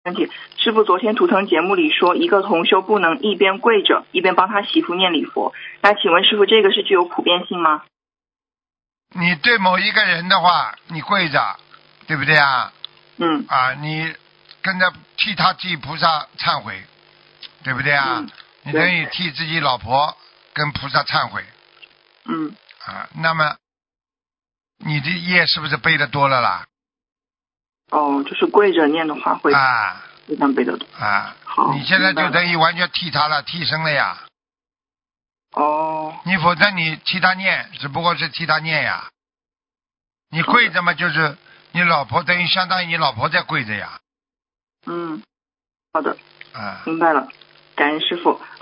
问题。师傅昨天图腾节目里说，一个同修不能一边跪着一边帮他媳妇念礼佛，那请问师傅这个是具有普遍性吗？ 你对某一个人的话，你跪着，对不对啊？你跟着替菩萨忏悔，对不对啊？你等于替自己老婆跟菩萨忏悔。那么你的业是不是背的多了啦？ 就是跪着念的话会非常背得多。好， 你现在就等于完全替他了，替身了呀。你否则你替他念，只不过是替他念呀。你跪着嘛，就是你老婆等于相当于你老婆在跪着呀。 好的。明白了，感恩师傅。